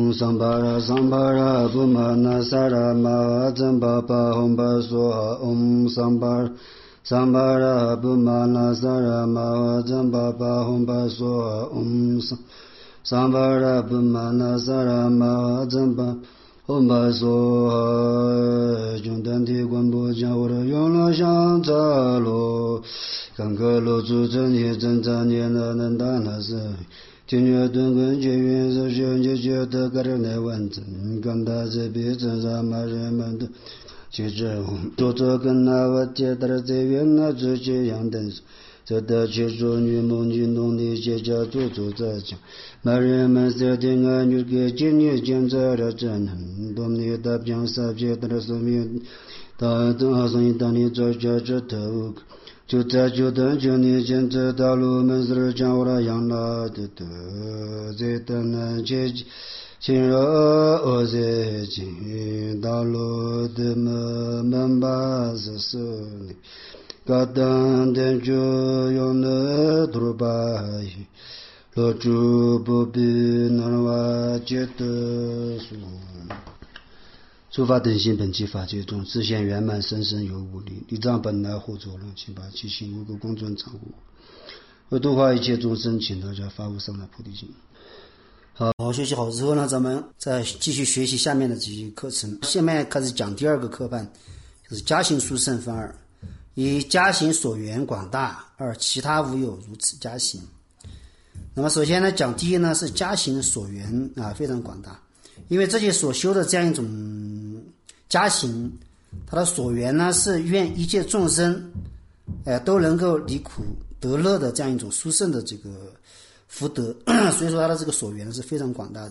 桑巴拉桑巴拉布玛那萨拉玛真巴巴吽巴梭桑巴拉布玛那萨拉玛真巴巴吽巴梭桑巴拉布玛那萨拉玛真巴吽巴梭穷丹提观不将我的永乐香扎罗看克罗主真也真扎念那能达那是天月顿根结缘是学就觉得个人来完整刚大这辈子让马人们的其实做这跟那我接的这边那直接样的这的去说女梦女农的些家做在讲马人们在听啊女给今年见着了真东你的边上别的说明大东好像当你做这头就在就等就你现在道路门是讲我的养老的在等南街亲热我在进道路的门把是手里嘎当的就用的土巴落主不必能瓦觉得说诸法等性本具法界中自现圆满生生有无力力障本来护作论请把其心无垢公尊常护为度化一切众生请大家发无上的菩提心好学习好之后呢咱们再继续学习下面的这些课程下面开始讲第二个课范就是加行殊胜分二以加行所缘广大而其他无有如此加行那么首先呢讲第一呢是加行所缘非常广大因为这些所修的这样一种加行它的所缘呢是愿一切众生都能够离苦得乐的这样一种殊胜的这个福德所以说它的这个所缘是非常广大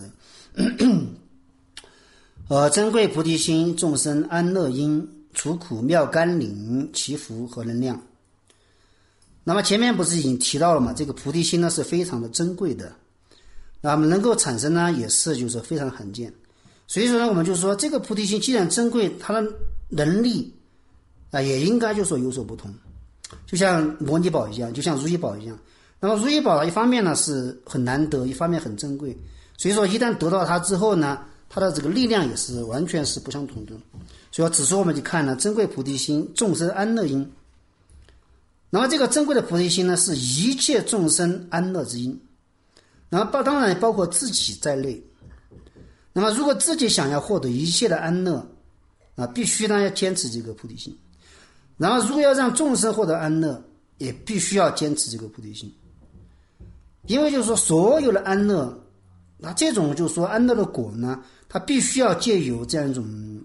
的珍贵菩提心众生安乐因除苦妙甘霖祈福和能量那么前面不是已经提到了嘛这个菩提心呢是非常的珍贵的那么能够产生呢也是就是非常罕见所以说呢我们就说这个菩提心既然珍贵它的能力也应该就说有所不同就像摩尼宝一样就像如意宝一样那么如意宝一方面呢是很难得一方面很珍贵所以说一旦得到它之后呢它的这个力量也是完全是不相同的所以此时我们就看呢珍贵菩提心众生安乐因那么这个珍贵的菩提心呢是一切众生安乐之因那么当然包括自己在内那么如果自己想要获得一切的安乐必须呢要坚持这个菩提心然后如果要让众生获得安乐也必须要坚持这个菩提心因为就是说所有的安乐那这种就是说安乐的果呢它必须要借由这样一种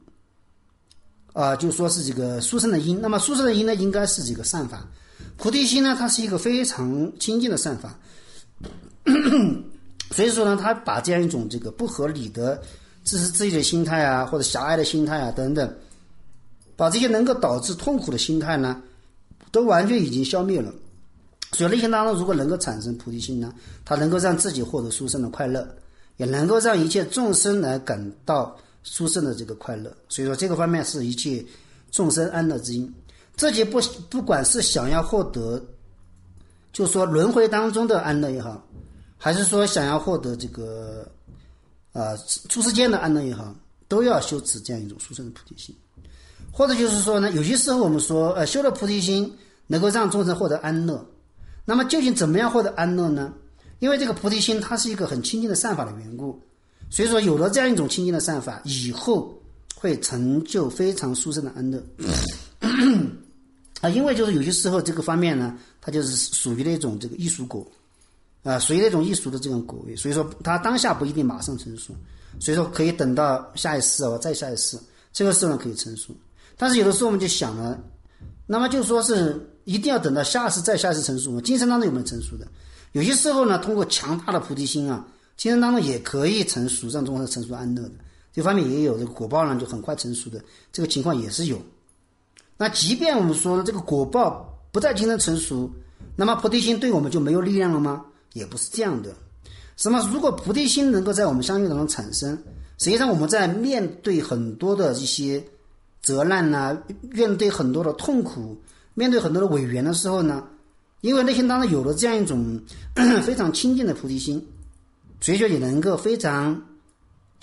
就说是这个殊胜的因那么殊胜的因呢应该是这个善法菩提心呢它是一个非常清净的善法所以说呢他把这样一种这个不合理的自私自利的心态或者狭隘的心态等等把这些能够导致痛苦的心态呢都完全已经消灭了所以内心当中如果能够产生菩提心呢它能够让自己获得殊胜的快乐也能够让一切众生来感到殊胜的这个快乐所以说这个方面是一切众生安乐之因自己不管是想要获得就说轮回当中的安乐也好还是说想要获得这个出世间的安乐也好都要修持这样一种殊胜的菩提心或者就是说呢有些时候我们说修了菩提心能够让众生获得安乐那么究竟怎么样获得安乐呢因为这个菩提心它是一个很清净的善法的缘故所以说有了这样一种清净的善法以后会成就非常殊胜的安乐因为就是有些时候这个方面呢它就是属于那种这个艺术果属于那种艺术的这种果位所以说它当下不一定马上成熟所以说可以等到下一世再下一世这个时候呢可以成熟但是有的时候我们就想了那么就说是一定要等到下世再下世成熟吗今生当中有没有成熟的有些时候呢通过强大的菩提心今生当中也可以成熟让众生成熟安乐的这方面也有这个果报呢就很快成熟的这个情况也是有那即便我们说这个果报不在今生成熟那么菩提心对我们就没有力量了吗也不是这样的那么如果菩提心能够在我们相续当中产生实际上我们在面对很多的一些责难面对很多的痛苦面对很多的违缘的时候呢因为内心当中有了这样一种非常清净的菩提心所以说也能够非常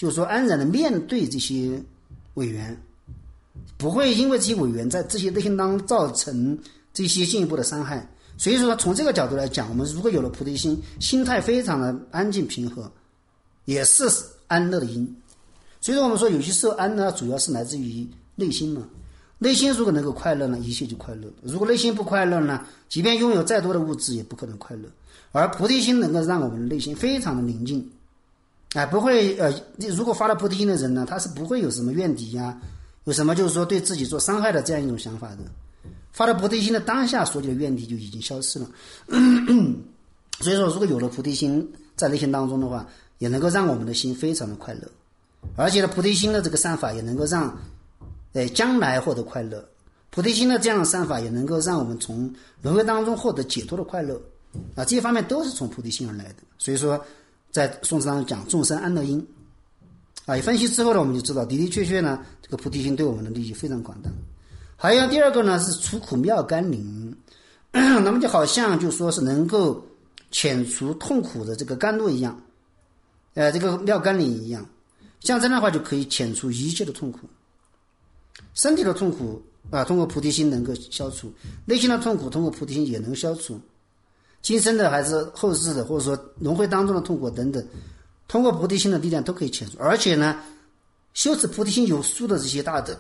就是说安然的面对这些委员，不会因为这些委员在这些内心当中造成这些进一步的伤害。所以说从这个角度来讲，我们如果有了菩提心，心态非常的安静平和，也是安乐的因。所以说我们说有些时候安乐主要是来自于内心嘛，内心如果能够快乐呢，一切就快乐；如果内心不快乐呢，即便拥有再多的物质也不可能快乐。而菩提心能够让我们的内心非常的宁静，不会如果发了菩提心的人呢，他是不会有什么怨敌呀，有什么就是说对自己做伤害的这样一种想法的。发了菩提心的当下，所有的怨敌就已经消失了。所以说如果有了菩提心在内心当中的话，也能够让我们的心非常的快乐，而且呢菩提心的这个善法也能够让将来获得快乐。菩提心的这样的善法也能够让我们从轮回当中获得解脱的快乐这些方面都是从菩提心而来的。所以说在宋词当中讲众生安乐因一分析之后呢，我们就知道的的确确呢，这个菩提心对我们的利益非常广大。还有第二个呢是除苦妙甘霖，那么就好像就说是能够遣除痛苦的这个甘露一样，这个妙甘霖一样，像这样的话就可以遣除一切的痛苦。身体的痛苦通过菩提心能够消除，内心的痛苦通过菩提心也能消除，今生的还是后世的，或者说轮回当中的痛苦等等，通过菩提心的力量都可以遣除。而且呢修持菩提心有素的这些大德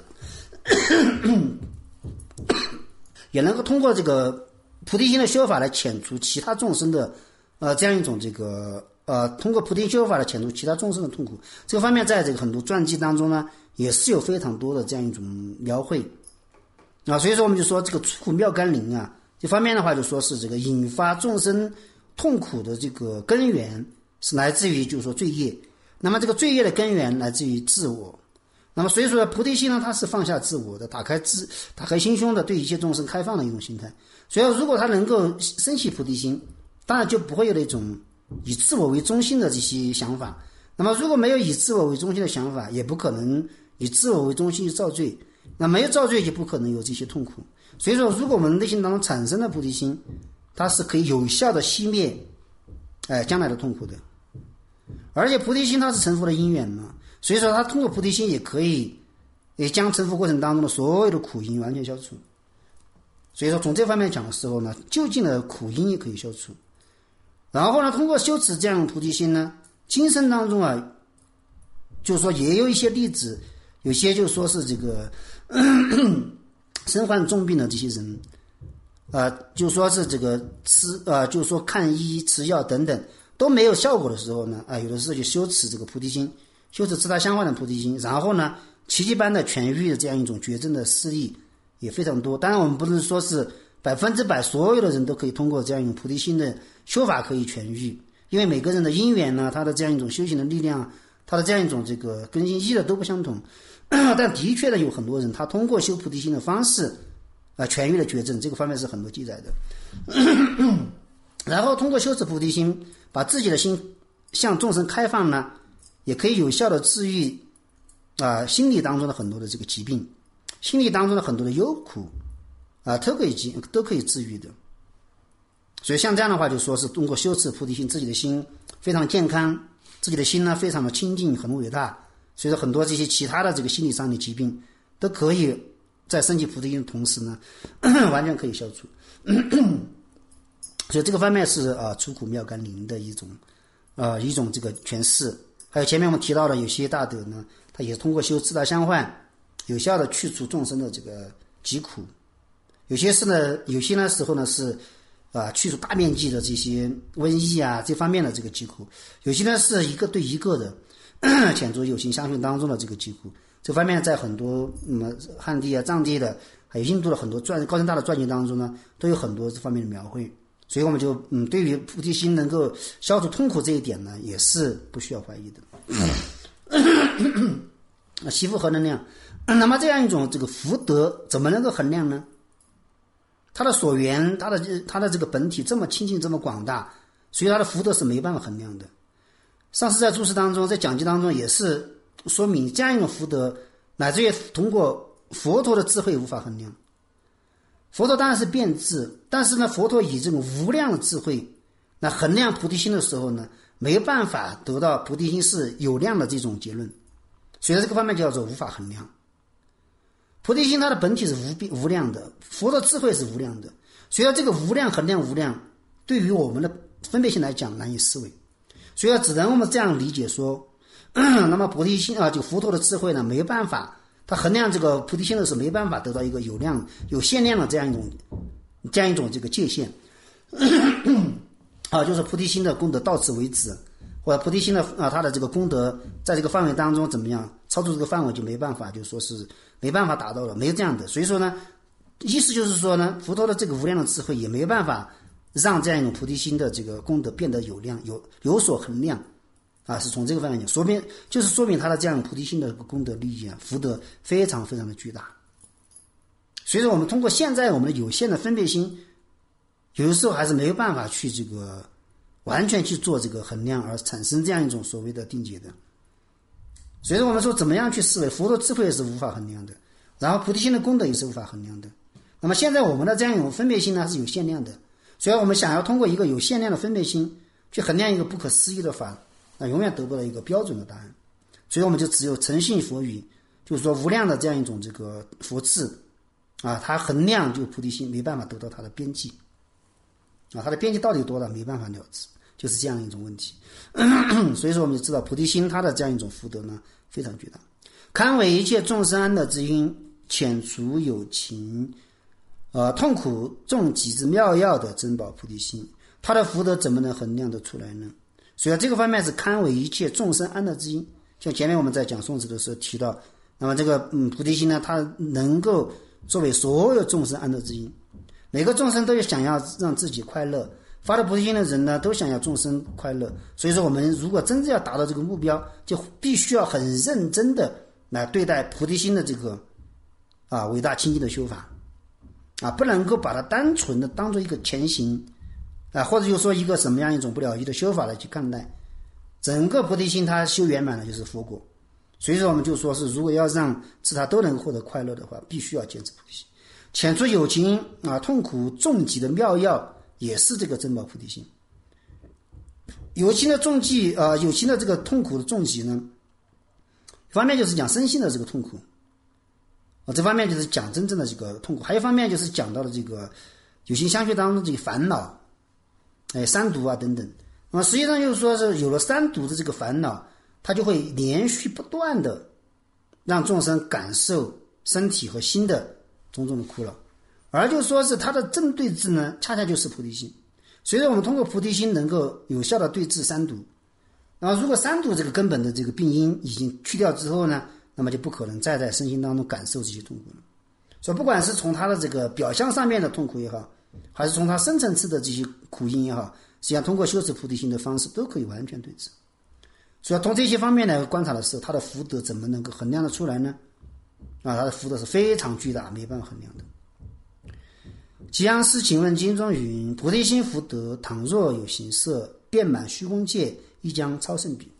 也能够通过这个菩提心的修法来遣除其他众生的这样一种这个通过菩提修法来遣除其他众生的痛苦。这个方面在这个很多传记当中呢也是有非常多的这样一种描绘所以说我们就说这个除苦妙甘霖这方面的话就说是这个引发众生痛苦的这个根源是来自于就是说罪业，那么这个罪业的根源来自于自我。那么所以说菩提心呢，它是放下自我的，打开心胸的，对一切众生开放的一种心态。所以如果他能够升起菩提心，当然就不会有那种以自我为中心的这些想法。那么如果没有以自我为中心的想法，也不可能以自我为中心去造罪，那没有造罪就不可能有这些痛苦。所以说如果我们内心当中产生了菩提心，它是可以有效的熄灭将来的痛苦的。而且菩提心它是成佛的因缘嘛，所以说它通过菩提心也可以将成佛过程当中的所有的苦因完全消除。所以说从这方面讲的时候呢，究竟的苦因也可以消除。然后呢通过修持这样的菩提心呢，今生当中就是说也有一些例子，有些就说是这个身患重病的这些人就说是这个就是说看医吃药等等都没有效果的时候呢有的时候就修持这个菩提心，修持自他相换的菩提心，然后呢奇迹般的痊愈的这样一种绝症的事例也非常多。当然我们不能说是100%所有的人都可以通过这样一种菩提心的修法可以痊愈，因为每个人的因缘呢，他的这样一种修行的力量，他的这样一种这个根性意的都不相同但的确的有很多人他通过修菩提心的方式痊愈了绝症，这个方面是很多记载的然后通过修持菩提心，把自己的心向众生开放呢，也可以有效的治愈心理当中的很多的这个疾病，心理当中的很多的忧苦都可以治愈的。所以像这样的话就说是通过修持菩提心，自己的心非常健康，自己的心呢非常的清净很伟大，所以说很多这些其他的这个心理上的疾病都可以在升起菩提心的同时呢完全可以消除所以这个方面是除苦妙甘霖的一种这个诠释。还有前面我们提到的有些大德呢，他也通过修自他相换有效的去除众生的这个疾苦。有些时候呢是去除大面积的这些瘟疫这方面的这个疾苦，有些呢是一个对一个的遣除有情相续当中的这个疾苦。这方面在很多汉地藏地的还有印度的很多高僧大的传记当中呢都有很多这方面的描绘。所以我们就对于菩提心能够消除痛苦这一点呢也是不需要怀疑的惜福何能量？那么这样一种这个福德怎么能够衡量呢？它的所缘，它的这个本体这么清净这么广大，所以它的福德是没办法衡量的。上次在注释当中，在讲记当中也是说明这样一种福德乃至于通过佛陀的智慧无法衡量。佛陀当然是变质，但是呢佛陀以这种无量的智慧来衡量菩提心的时候呢， 没办法得到菩提心是有量的这种结论，所以这个方面叫做无法衡量。菩提心它的本体是无量的，佛的智慧是无量的，所以这个无量衡量无量对于我们的分别心来讲难以思维，所以只能我们这样理解说，那么菩提心啊，就佛陀的智慧呢，没办法，他衡量这个菩提心的时候没办法得到一个有量有限量的这样一种这个界限啊，就是菩提心的功德到此为止，或者菩提心的他的这个功德在这个范围当中怎么样，超出这个范围就没办法，就说是没办法达到了，没有这样的。所以说呢，意思就是说呢，佛陀的这个无量的智慧也没办法让这样一种菩提心的这个功德变得有量，有所衡量啊，是从这个方面讲，说明他的这样菩提心的功德利益啊，福德非常非常的巨大。所以说我们通过现在我们的有限的分别心，有的时候还是没有办法去这个完全去做这个衡量，而产生这样一种所谓的定解的。所以说我们说怎么样去思维，佛陀智慧也是无法衡量的，然后菩提心的功德也是无法衡量的。那么现在我们的这样一种分别心呢是有限量的，所以我们想要通过一个有限量的分别心去衡量一个不可思议的法，那永远得不到一个标准的答案。所以我们就只有诚信佛语，就是说无量的这样一种这个佛智啊，它衡量就菩提心没办法得到它的边际啊，它的边际到底多大没办法了知，就是这样一种问题。所以说我们就知道菩提心它的这样一种福德呢非常巨大，堪为一切众生安乐之因，遣除有情痛苦重疾之妙药的珍宝菩提心，它的福德怎么能衡量得出来呢？所以这个方面是堪为一切众生安乐之因。像前面我们在讲宋词的时候提到，那么这个菩提心呢，它能够作为所有众生安乐之因，每个众生都想要让自己快乐，发了菩提心的人呢都想要众生快乐。所以说我们如果真正要达到这个目标，就必须要很认真的来对待菩提心的这个伟大清净的修法不能够把它单纯的当做一个前行或者就说一个什么样一种不了义的修法来去看待。整个菩提心它修圆满了就是佛果，所以说我们就说是如果要让自他都能获得快乐的话，必须要坚持菩提心。遣除有情痛苦重疾的妙药也是这个珍宝菩提心。有情的重疾有情的这个痛苦的重疾呢，一方面就是讲身心的这个痛苦这方面就是讲真正的这个痛苦，还有一方面就是讲到了这个有情相续当中这个烦恼三毒等等。那么实际上就是说是有了三毒的这个烦恼，它就会连续不断的让众生感受身体和心的种种的苦恼，而就说是它的正对治呢，恰恰就是菩提心。所以说我们通过菩提心能够有效的对治三毒。然后如果三毒这个根本的这个病因已经去掉之后呢，那么就不可能再在身心当中感受这些痛苦了。所以不管是从它的这个表象上面的痛苦也好，还是从它深层次的这些苦因也好，实际上通过修持菩提心的方式都可以完全对治。所以从这些方面来观察的时候，它的福德怎么能够衡量得出来呢？它的福德是非常巨大，没办法衡量的。吉阳师请问经中云，菩提心福德倘若有形色，遍满虚空界，亦将超胜彼。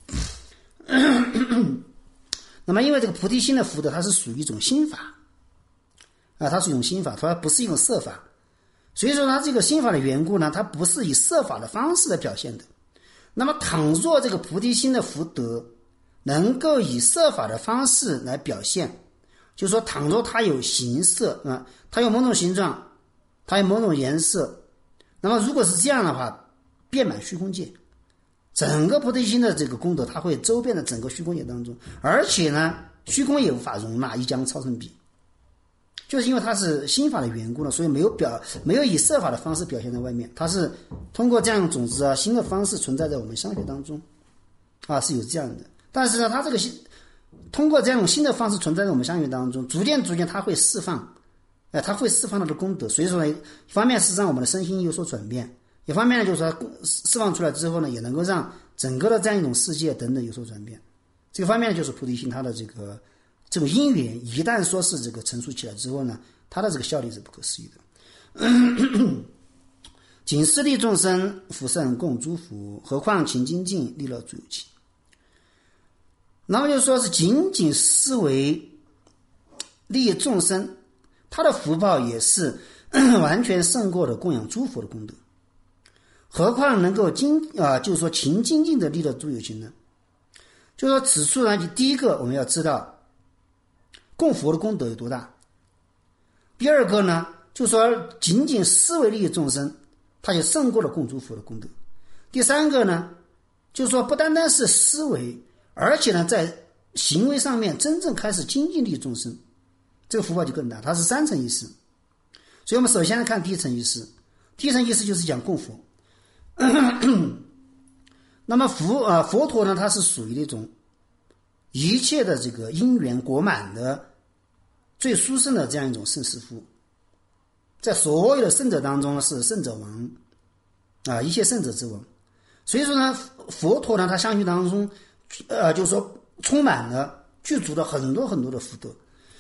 那么因为这个菩提心的福德它是属于一种心法它是一种心法，它不是一种色法。所以说它这个心法的缘故呢，它不是以色法的方式来表现的。那么倘若这个菩提心的福德能够以色法的方式来表现，就是说倘若它有形色它有某种形状，它有某种颜色，那么如果是这样的话，遍满虚空界，整个菩提心的这个功德它会周遍的整个虚空界当中，而且呢虚空也无法容纳，亦将超胜彼。就是因为它是心法的缘故呢，所以没有以色法的方式表现在外面，它是通过这样种子新的方式存在在我们相学当中是有这样的。但是呢它这个通过这样新的方式存在在我们相学当中，逐渐它会释放它会释放它的功德。所以说呢，一方面是让我们的身心有所转变，一方面呢就是说释放出来之后呢，也能够让整个的这样一种世界等等有所转变。这个方面就是菩提心它的这种因缘一旦说是这个成熟起来之后呢，它的这个效力是不可思议的。仅是利众生，福圣共诸福，何况勤精进，利乐诸有情。那么就说是仅仅视为利众生，他的福报也是完全胜过了供养诸佛的功德。 何况能够就是说勤精进的利乐诸有情呢？就是说此处呢，第一个我们要知道供佛的功德有多大。第二个呢，就是说仅仅思维利益众生，它就胜过了供诸佛的功德。第三个呢，就是说不单单是思维，而且呢在行为上面真正开始精进利益众生，这个福报就更大。它是三层意思。所以我们首先来看第一层意思。第一层意思就是讲供佛。那么佛陀呢，它是属于那种一切的这个因缘果满的最殊胜的这样一种圣师父，在所有的圣者当中是圣者王一切圣者之王。所以说呢，佛陀呢，他相续当中就是说充满了具足了很多很多的福德。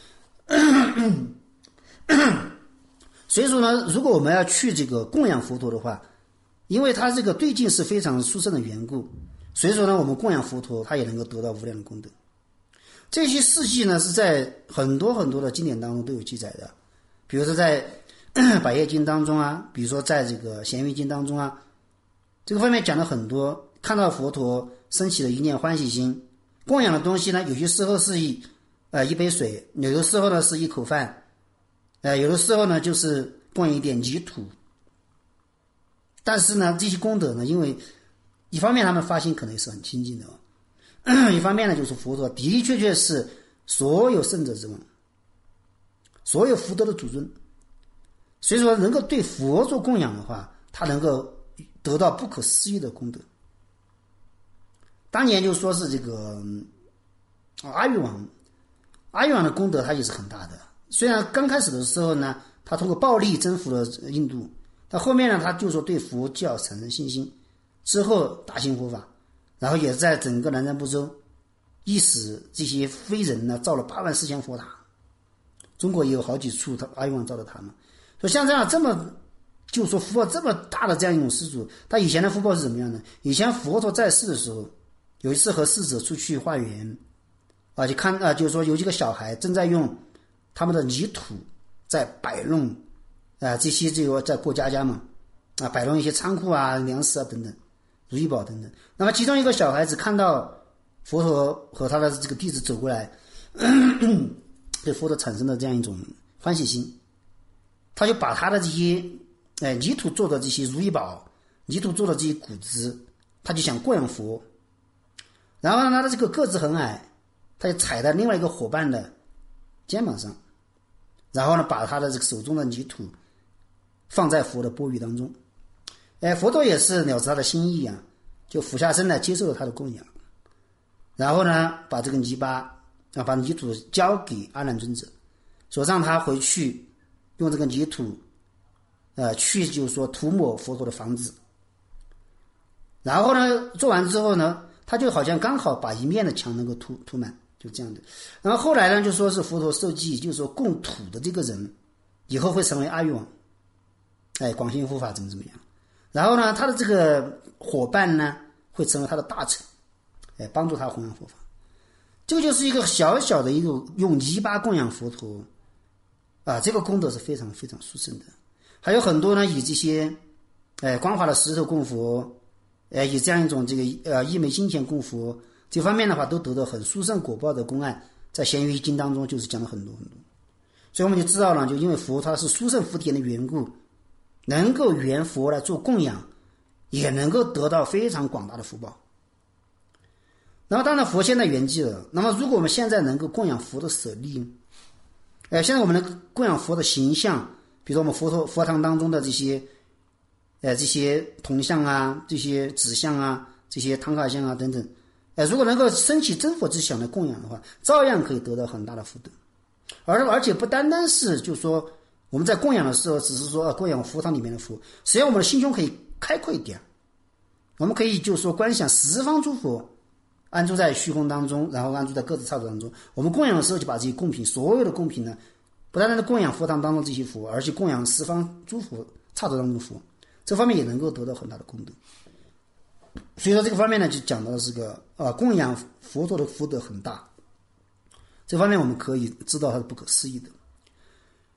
所以说呢，如果我们要去这个供养佛陀的话，因为他这个对境是非常殊胜的缘故，所以说呢，我们供养佛陀，他也能够得到无量的功德。这些事迹呢，是在很多很多的经典当中都有记载的，比如说在百业经当中啊，比如说在这个咸鱼经当中啊，这个方面讲了很多。看到佛陀升起了一念欢喜心，供养的东西呢，有些时候是一杯水，有的时候呢是一口饭，有的时候呢就是供一点泥土。但是呢，这些功德呢，因为一方面他们发心可能也是很清净的一方面呢，就是佛陀的的确确是所有圣者之王，所有福德的主尊。所以说能够对佛做供养的话，他能够得到不可思议的功德。当年就说是这个阿育王的功德他也是很大的。虽然刚开始的时候呢，他通过暴力征服了印度，但后面呢，他就说对佛教产生信心，之后大兴佛法，然后也在整个南瞻部洲意使这些非人呢造了84000佛塔。中国也有好几处阿育王造的塔嘛。所以像这么就说福报这么大的这样一种施主，他以前的福报是怎么样呢？以前佛陀在世的时候，有一次和侍者出去化缘就看就是说有几个小孩正在用他们的泥土在摆弄这些这个在过家嘛摆弄一些仓库啊、粮食啊等等、如意宝等等。那么其中一个小孩子看到佛陀和他的这个弟子走过来，对佛陀产生了这样一种欢喜心，他就把他的这些泥土做的这些如意宝、泥土做的这些谷子，他就想供养佛。然后呢，他的这个个子很矮，他就踩在另外一个伙伴的肩膀上，然后呢，把他的这个手中的泥土放在佛的钵盂当中。佛陀也是了知他的心意啊，就俯下身来接受了他的供养，然后呢，把这个泥巴把泥土交给阿难尊者，说让他回去用这个泥土去就是说涂抹佛陀的房子。然后呢，做完之后呢，他就好像刚好把一面的墙能够涂满，就这样的。然后后来呢，就说是佛陀受记，就是说供土的这个人以后会成为阿育王，广行护法怎么样。然后呢，他的这个伙伴呢会成为他的大臣，帮助他弘扬佛法。这个就是一个小小的一个用泥巴供养佛陀这个功德是非常非常殊胜的。还有很多呢，以这些光滑的石头供佛，以这样一种这个一枚金钱供佛，这方面的话都得到很殊胜果报的公案，在咸鱼经当中就是讲了很多很多。所以我们就知道了，就因为佛他是殊胜福田的缘故，能够缘佛来做供养，也能够得到非常广大的福报。那么当然佛现在圆寂了，那么如果我们现在能够供养佛的舍利，现在我们能供养佛的形象，比如说我们佛堂当中的这些铜像啊、这些纸像啊、这些唐卡像啊等等，如果能够升起真佛之想来供养的话，照样可以得到很大的福德。而且不单单是就是说我们在供养的时候只是说供养佛堂里面的佛，实际上我们的心胸可以开阔一点，我们可以就是说观想十方诸佛安住在虚空当中，然后安住在各自刹土当中。我们供养的时候就把这些供品，所有的供品呢，不单单的供养佛堂当中这些佛，而且供养十方诸佛刹土当中的佛，这方面也能够得到很大的功德。所以说这个方面呢，就讲到的是个供养佛陀的福德很大，这方面我们可以知道它是不可思议的。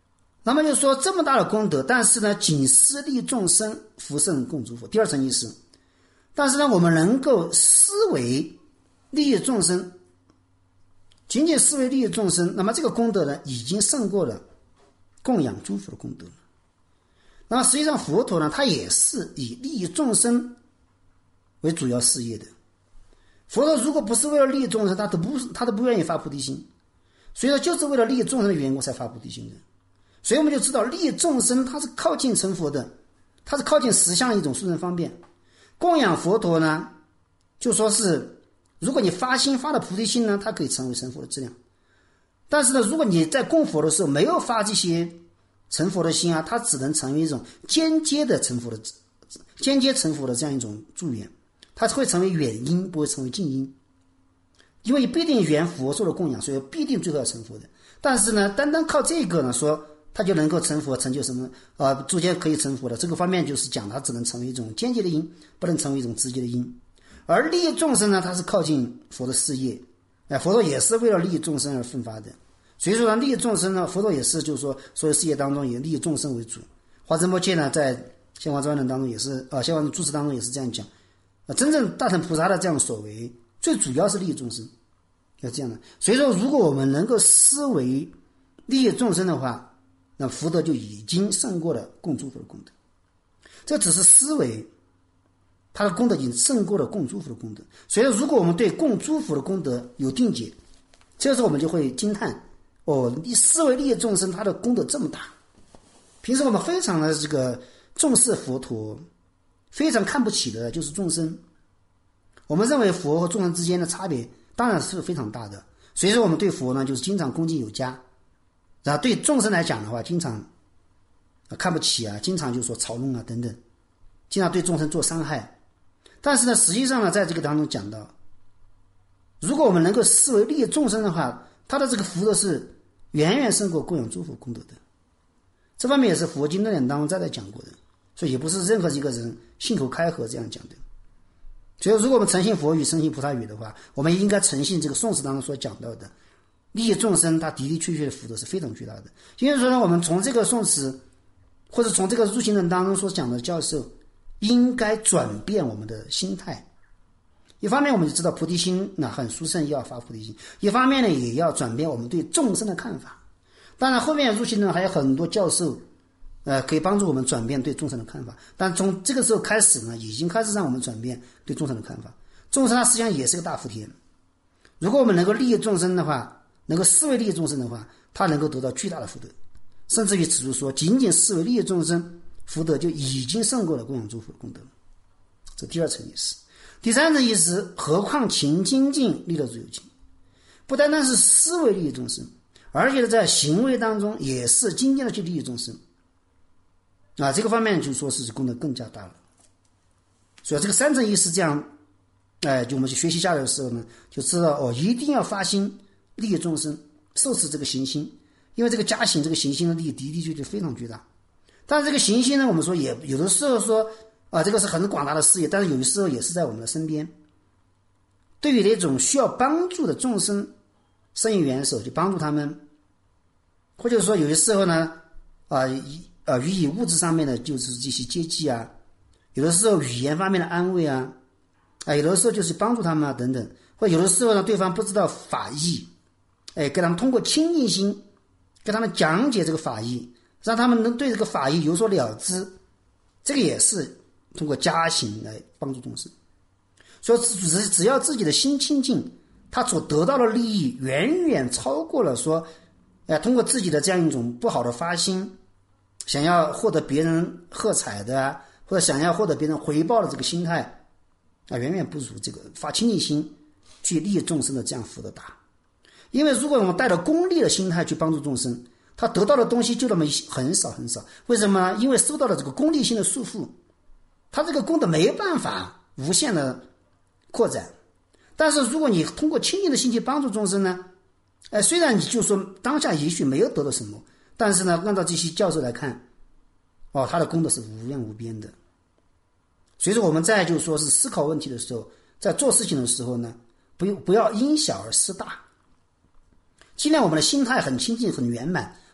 那么就说这么大的功德，但是呢，仅思利众生，福圣共诸佛。第二层意思，但是呢，我们能够思维利益众生，仅仅思维利益众生，那么这个功德呢，已经胜过了供养诸佛的功德了。那么实际上佛陀呢，他也是以利益众生为主要事业的。佛陀如果不是为了利益众生，他都不愿意发菩提心。所以说，就是为了利益众生的缘故才发菩提心的。所以我们就知道，利益众生，它是靠近成佛的，它是靠近实相的一种殊胜方便。供养佛陀呢，就说是，如果你发心发了菩提心呢，它可以成为成佛的质量。但是呢，如果你在供佛的时候没有发这些成佛的心啊，它只能成为一种间接成佛的这样一种助缘，它会成为远因，不会成为近因。因为必定缘佛受的供养，所以必定最后要成佛的。但是呢，单单靠这个呢，说他就能够成佛，成就什么逐渐可以成佛的，这个方面就是讲它只能成为一种间接的因，不能成为一种直接的因。而利益众生呢，它是靠近佛的事业，佛陀也是为了利益众生而奋发的。所以说呢，利益众生呢，佛陀也是就是说所有事业当中以利益众生为主。华严波切呢，在现华专论当中也是现华注释当中也是这样讲，真正大乘菩萨的这样所为，最主要是利益众生，要这样的。所以说，如果我们能够思维利益众生的话，那福德就已经胜过了供诸佛的功德。这只是思维，他的功德已经胜过了供诸佛的功德。所以说，如果我们对供诸佛的功德有定解，这个时候我们就会惊叹，思维利益众生，他的功德这么大。平时我们非常的这个重视佛陀，非常看不起的就是众生。我们认为佛和众生之间的差别当然是非常大的，所以说我们对佛呢就是经常恭敬有加，然后对众生来讲的话，经常看不起啊，经常就说嘲弄啊等等，经常对众生做伤害。但是呢，实际上呢，在这个当中讲到，如果我们能够视为利益众生的话，他的这个福德是远远胜过供养诸佛功德的。这方面也是佛经论点当中在讲过的，所以也不是任何一个人信口开河这样讲的。所以如果我们诚信佛语，诚信菩萨语的话，我们应该诚信这个宋词当中所讲到的利益众生，它的的确确的福德是非常巨大的。因为说呢，我们从这个宋词或者从这个入行论当中所讲的教授，应该转变我们的心态。一方面我们就知道菩提心很殊胜，要发菩提心；一方面呢，也要转变我们对众生的看法。当然后面入行论还有很多教授可以帮助我们转变对众生的看法，但从这个时候开始呢，已经开始让我们转变对众生的看法。众生它实际上也是个大福田，如果我们能够利益众生的话，能够思维利益众生的话，他能够得到巨大的福德，甚至于指出说，仅仅思维利益众生，福德就已经胜过了供养诸佛的功德。这第二层意思。第三层意思，何况勤精进，利乐诸有情，不单单是思维利益众生，而且在行为当中也是精进的去利益众生。这个方面就说是功德更加大了。所以这个三层意思这样，就我们去学习下来的时候呢，就知道一定要发心利益众生，受持这个行心，因为这个加行这个行心的利益的的确确非常巨大。但是这个行心呢，我们说也有的时候说这个是很广大的事业，但是有的时候也是在我们的身边。对于那种需要帮助的众生，伸以援手去帮助他们，或者说有的时候呢，予以物质上面的就是这些接济啊，有的时候语言方面的安慰啊，有的时候就是帮助他们啊等等，或有的时候呢，对方不知道法义，给他们通过亲近心，给他们讲解这个法义，让他们能对这个法义有所了知，这个也是通过加行来帮助众生。所以只要自己的心清净，他所得到的利益远远超过了说，通过自己的这样一种不好的发心，想要获得别人喝彩的或者想要获得别人回报的这个心态，远远不如这个发清净心去利益众生的这样福德大。因为如果我们带着功利的心态去帮助众生，他得到的东西就那么很少很少。为什么呢？因为受到了这个功利心的束缚，他这个功德没办法无限的扩展。但是如果你通过清净的心去帮助众生呢，虽然你就说当下也许没有得到什么，但是呢，按照这些教授来看，他的功德是无量无边的。所以说我们在就说是思考问题的时候，在做事情的时候呢，不要因小而失大，尽量我们的心态很清净很圆满，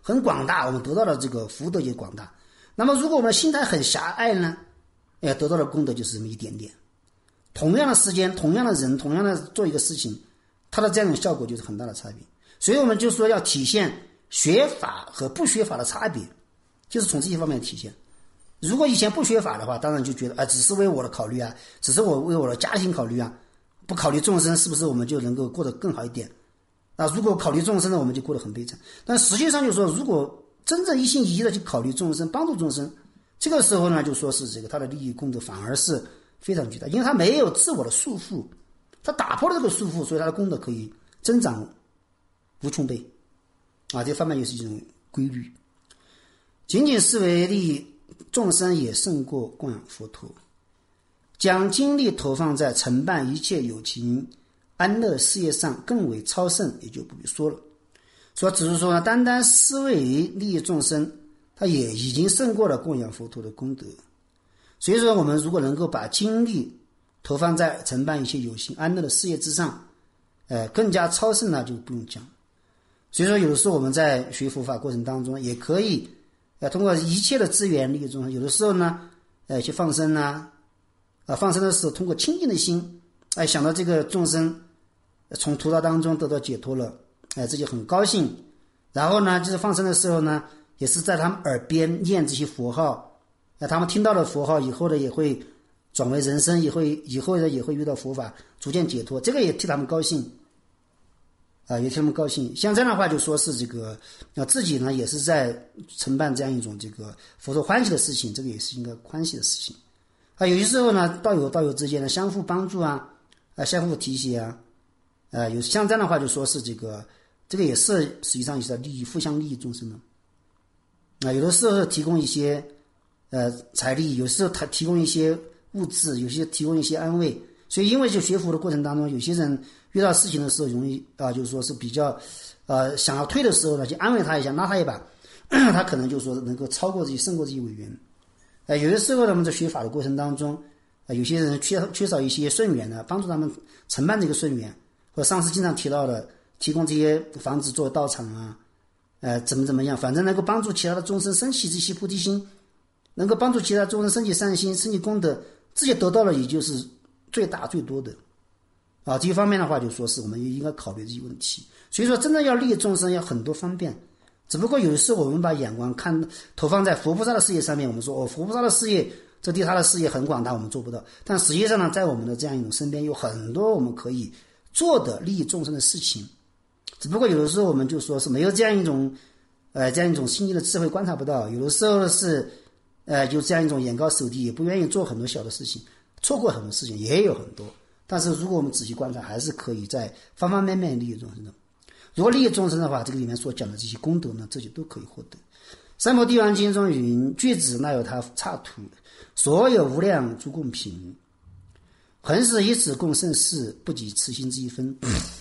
很广大，我们得到的这个福德也广大。那么如果我们的心态很狭隘呢，得到的功德就是这么一点点。同样的时间，同样的人，同样的做一个事情，它的这样的效果就是很大的差别。所以我们就说要体现学法和不学法的差别，就是从这些方面体现。如果以前不学法的话，当然就觉得只是为我的考虑啊，只是我为我的家庭考虑啊，不考虑众生，是不是我们就能够过得更好一点？如果考虑众生呢，我们就过得很悲惨。但实际上就是说，如果真正一心一意的去考虑众生，帮助众生，这个时候呢，就说是这个他的利益功德反而是非常巨大，因为他没有自我的束缚，他打破了这个束缚，所以他的功德可以增长无穷倍这方面又是一种规律。仅仅视为利益众生也胜过供养佛陀，将精力投放在承办一切有情安乐事业上更为超胜，也就不必说了。只是说呢，单单思为利益众生，他也已经胜过了供养佛陀的功德。所以说我们如果能够把精力投放在承办一些有情安乐的事业之上，更加超胜呢就不用讲。所以说有的时候我们在学佛法过程当中也可以通过一切的资源利益众生。有的时候呢去放生放生的时候通过清净的心想到这个众生从屠刀当中得到解脱了，自己很高兴。然后呢就是放生的时候呢，也是在他们耳边念这些佛号，他们听到了佛号以后呢，也会转为人生，以后呢也会遇到佛法，逐渐解脱，这个也替他们高兴也替他们高兴。像这样的话就说是这个自己呢也是在承办这样一种这个佛陀欢喜的事情，这个也是应该欢喜的事情有些时候呢道友之间呢相互帮助相互提携有像这样的话就说是这个也是实际上也是互相利益众生的有的时候提供一些财力，有时候他提供一些物质，有些提供一些安慰。所以因为就学佛的过程当中，有些人遇到事情的时候容易就是说是比较想要退的时候呢，就安慰他一下，拉他一把他可能就说能够超过自己，胜过自己委员有的时候呢我们在学法的过程当中有些人缺少一些顺缘呢，帮助他们承办这个顺缘，或者上次经常提到的提供这些房子做道场怎么样，反正能够帮助其他的众生升起这些菩提心，能够帮助其他众生升起善心，升起功德，自己得到了也就是最大最多的这一方面的话就说是我们也应该考虑这些问题。所以说真的要利益众生要很多方面，只不过有的时候我们把眼光投放在佛菩萨的事业上面，我们说佛菩萨的事业这对他的事业很广大，我们做不到。但实际上呢，在我们的这样一种身边有很多我们可以做的利益众生的事情，只不过有的时候我们就说是没有这样一种心境的智慧，观察不到。有的时候是就这样一种眼高手低，也不愿意做很多小的事情，错过很多事情也有很多。但是如果我们仔细观察，还是可以在方方面面利益众生的。如果利益众生的话，这个里面所讲的这些功德呢，这些都可以获得。三摩地王经中云：具子那有他刹土，所有无量诸供品，恒时以此供圣事，不及慈心之一分。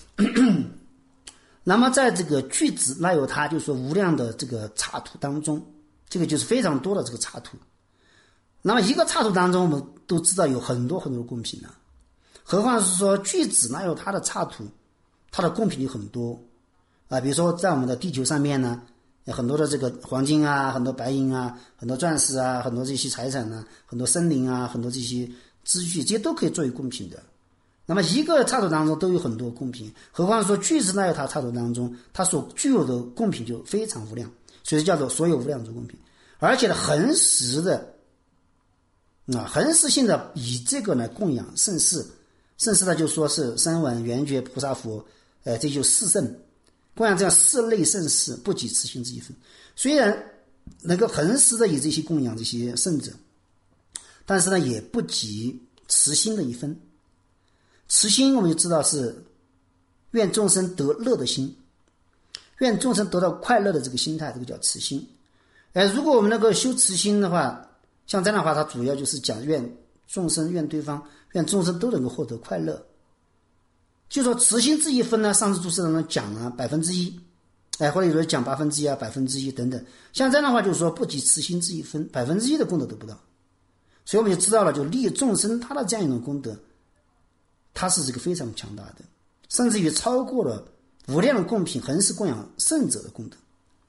那么在这个具子那有他，就是说无量的这个刹土当中，这个就是非常多的这个刹土。那么一个刹土当中，我们都知道有很多很多供品何况是说具子那有他的刹土，它的供品就很多比如说在我们的地球上面呢，有很多的这个黄金很多白银很多钻石很多这些财产很多森林很多这些资具，这些都可以作为供品的。那么一个刹土当中都有很多供品，何况说具子那有他刹土当中，它所具有的供品就非常无量，所以叫做所有无量诸供品。而且呢恒时的恒时性的以这个呢供养圣事，圣事呢就说是声闻缘觉菩萨佛这就四圣，供养这样四类圣事，不及慈心之一分。虽然能够恒时的以这些供养这些圣者，但是呢也不及慈心的一分。慈心我们就知道是愿众生得乐的心，愿众生得到快乐的这个心态，这个叫慈心。如果我们能够修慈心的话，像这样的话，它主要就是讲愿众生愿众生都能够获得快乐。就说慈心之一分呢，上次注释当中讲1%，或者有人讲1%、1%等等。像这样的话，就是说不及慈心之一分，1%的功德得不到。所以我们就知道了，就利益众生他的这样一种功德，它是这个非常强大的，甚至于超过了无量的供品恒时供养圣者的功德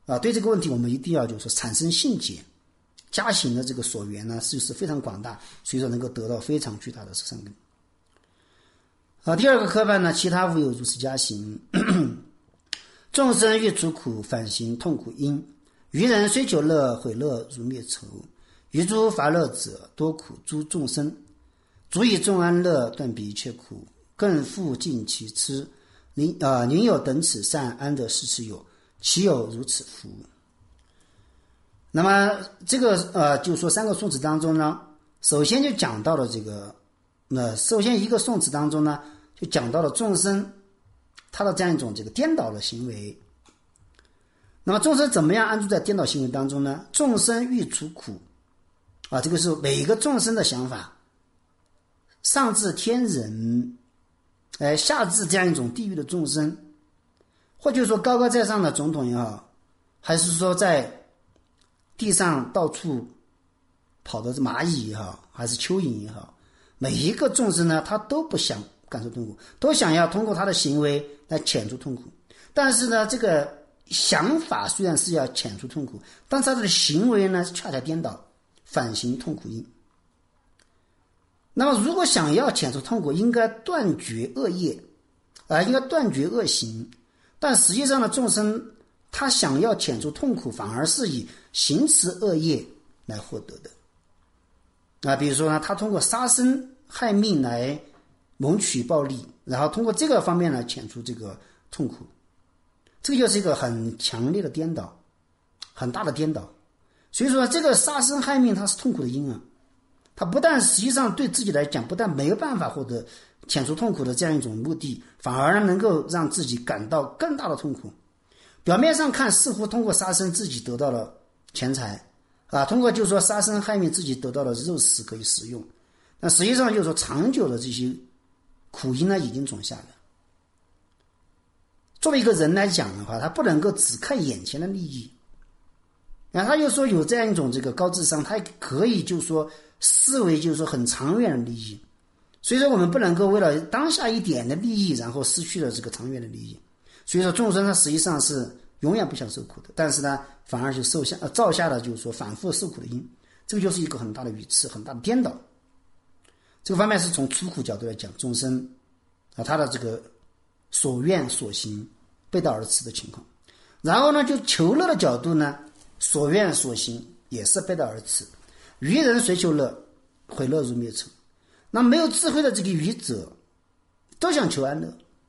对这个问题我们一定要就是说产生信解，加行的这个所缘呢是非常广大，所以说能够得到非常巨大的善根。第二个科判呢，其他无有如是加行。众生欲除苦，反行痛苦因。愚人虽求乐，毁乐如灭仇。于诸乏乐者，多苦诸众生。足以众安乐，断彼一切苦，更复尽其痴。宁有等此善，安得世持有？岂有如此福？那么这个就说三个颂词当中呢，首先就讲到了这个，首先一个颂词当中呢，就讲到了众生他的这样一种这个颠倒的行为。那么众生怎么样安住在颠倒行为当中呢？众生欲除苦这个是每一个众生的想法，上至天人，下至这样一种地狱的众生，或者说高高在上的总统也好，还是说在地上到处跑的蚂蚁也好，还是蚯蚓也好，每一个众生呢，他都不想感受痛苦，都想要通过他的行为来遣除痛苦。但是呢，这个想法虽然是要遣除痛苦，但是他的行为呢恰恰颠倒，反行痛苦因。那么如果想要遣除痛苦，应该断绝恶业，应该断绝恶行。但实际上呢，众生他想要遣除痛苦，反而是以行持恶业来获得的。比如说呢，他通过杀生害命来谋取暴利，然后通过这个方面来遣除这个痛苦。这个就是一个很强烈的颠倒，很大的颠倒。所以说这个杀生害命它是痛苦的因啊，它不但实际上对自己来讲不但没有办法获得遣除痛苦的这样一种目的，反而能够让自己感到更大的痛苦。表面上看似乎通过杀生自己得到了钱财通过就是说杀生害命自己得到了肉食可以食用，那实际上就是说长久的这些苦因呢已经种下了。作为一个人来讲的话，他不能够只看眼前的利益，他又说有这样一种这个高智商，他可以就是说视为就是说很长远的利益。所以说我们不能够为了当下一点的利益，然后失去了这个长远的利益。所以说众生他实际上是永远不想受苦的，但是呢反而就造下了就是说反复受苦的因。这个就是一个很大的愚痴，很大的颠倒。这个方面是从出苦角度来讲，众生他的这个所愿所行背道而驰的情况。然后呢就求乐的角度呢，所愿所行也是背道而驰。愚人随求乐，毁乐如灭仇。那没有智慧的这个愚者都想求安乐，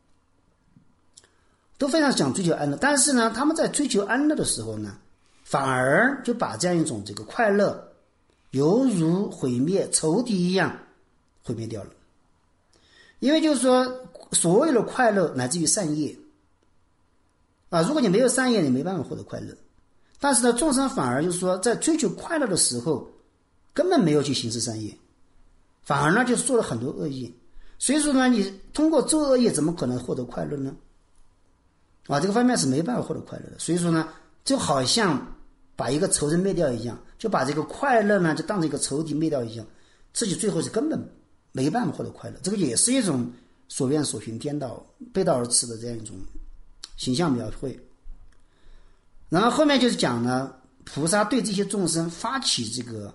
都非常想追求安乐，但是呢他们在追求安乐的时候呢，反而就把这样一种这个快乐犹如毁灭仇敌一样毁灭掉了。因为就是说所有的快乐来自于善业如果你没有善业，你没办法获得快乐。但是呢众生反而就是说在追求快乐的时候根本没有去行使善业，反而呢就做了很多恶业。所以说呢你通过做恶业怎么可能获得快乐呢？这个方面是没办法获得快乐的。所以说呢就好像把一个仇人灭掉一样，就把这个快乐呢就当成一个仇敌灭掉一样，自己最后是根本没办法获得快乐。这个也是一种所愿所行颠倒背道而驰的这样一种形象描绘。然后后面就是讲呢，菩萨对这些众生发起这个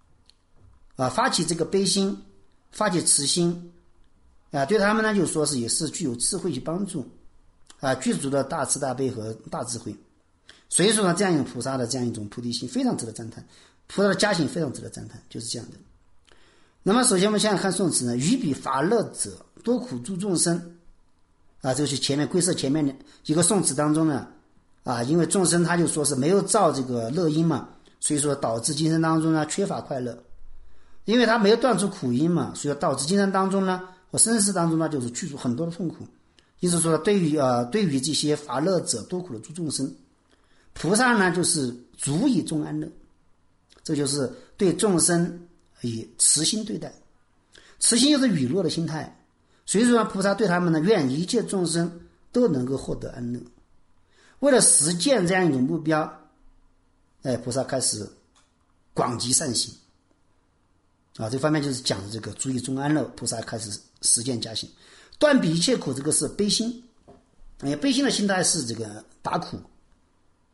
悲心，发起慈心对他们呢就说是也是具有智慧去帮助具足的大慈大悲和大智慧。所以说呢这样一种菩萨的这样一种菩提心非常值得赞叹，菩萨的家行非常值得赞叹，就是这样的。那么首先我们现在看颂词呢，于彼乏乐者，多苦诸众生这个是前面归色前面的一个颂词当中呢因为众生他就说是没有造这个乐因嘛，所以说导致今生当中呢缺乏快乐。因为他没有断除苦因嘛，所以导致今生当中呢或生死当中呢就是具足很多的痛苦。因此说对于这些乏乐者多苦的诸众生，菩萨呢就是足以众安乐，这就是对众生以慈心对待。慈心又是雨落的心态，所以说菩萨对他们呢愿一切众生都能够获得安乐。为了实践这样一种目标菩萨开始广集善行这方面就是讲的这个足以众安乐，菩萨开始实践加行。断彼一切苦，这个是悲心悲心的心态是这个拔苦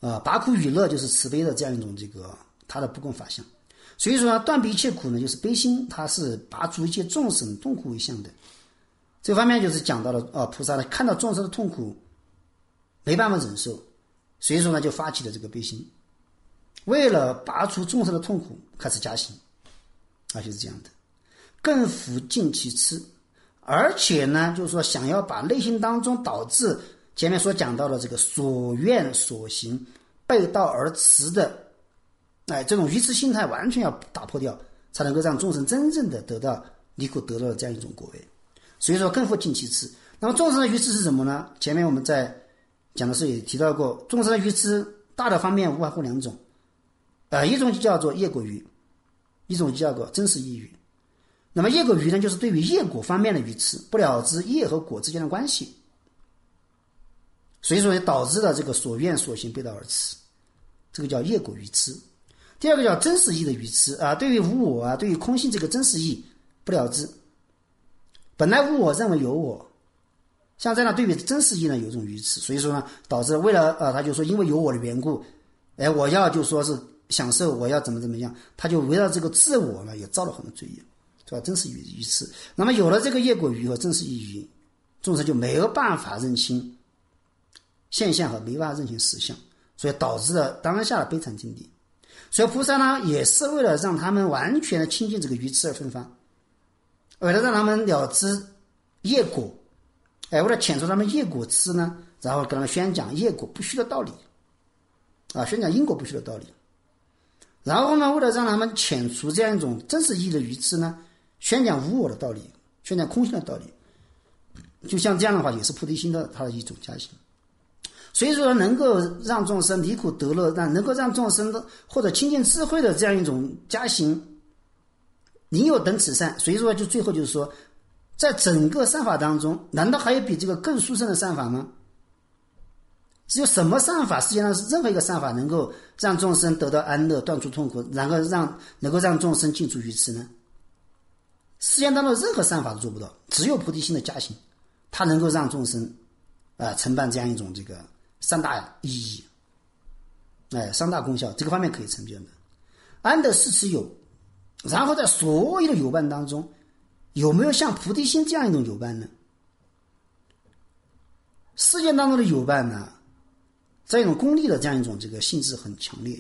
拔苦与乐就是慈悲的这样一种这个它的不共法相。所以说呢，断彼一切苦呢，就是悲心，它是拔除一切众生痛苦为相的。这方面就是讲到了菩萨呢看到众生的痛苦没办法忍受，所以说呢就发起了这个悲心，为了拔除众生的痛苦开始加行就是这样的。更复尽其痴，而且呢就是说想要把内心当中导致前面所讲到的这个所愿所行背道而驰的这种愚痴心态完全要打破掉，才能够让众生真正的得到离苦得乐的这样一种果位。所以说更复尽其痴。那么众生的愚痴是什么呢？前面我们在讲的时候也提到过，众生的愚痴大的方面无外乎两种，一种就叫做业果愚，一种就叫做真实义愚。那么业果愚呢，就是对于业果方面的愚痴，不了知业和果之间的关系，所以说也导致了这个所愿所行背道而驰，这个叫业果愚痴。第二个叫真实义的愚痴对于无我对于空性这个真实义不了知，本来无我认为有我，像这样对于真实义呢有一种愚痴，所以说呢导致为了他就说因为有我的缘故，我要就说是享受，我要怎么样，他就围绕这个自我呢也造了很多罪业，是吧？真实愚痴。那么有了这个业果愚和真实义愚，众生就没有办法认清现象和没办法认清实相，所以导致了当下的悲惨境地。所以菩萨呢也是为了让他们完全的清净这个愚痴而分发，为了让他们了知业果，为了遣除他们业果痴呢，然后跟他们宣讲业果不虚的道理宣讲因果不虚的道理。然后呢为了让他们遣除这样一种真实意义的愚痴呢，宣讲无我的道理，宣讲空性的道理。就像这样的话也是菩提心的它的一种加行。所以说能够让众生离苦得乐，能够让众生的或者亲近智慧的这样一种加行，宁有等此善。所以说就最后就是说，在整个善法当中，难道还有比这个更殊胜的善法吗？只有什么善法，世界上是任何一个善法能够让众生得到安乐，断除痛苦，然后能够让众生尽除愚痴呢？世间当中任何善法都做不到，只有菩提心的加行，它能够让众生承办这样一种这个三大意义，三大功效，这个方面可以成就的。安得四持有，然后在所有的有伴当中，有没有像菩提心这样一种有伴呢？世界当中的有伴呢，在一种功利的这样一种这个性质很强烈，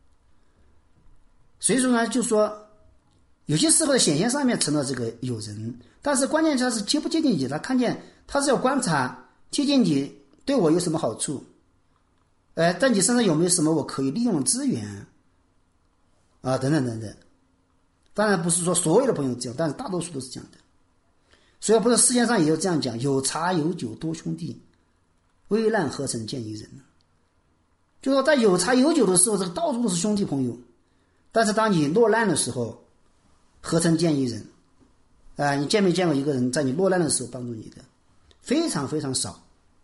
所以说呢，就说有些时候的显现上面成了这个有人，但是关键他是接不接近你，他看见他是要观察接近你对我有什么好处，在你身上有没有什么我可以利用的资源等等等等。当然不是说所有的朋友这样，但是大多数都是这样的。所以不是世界上也有这样讲，有茶有酒多兄弟，危难何曾见一人。就说在有茶有酒的时候，这个到处都是兄弟朋友，但是当你落难的时候，何曾见一人你见没见过一个人在你落难的时候帮助你的？非常非常少。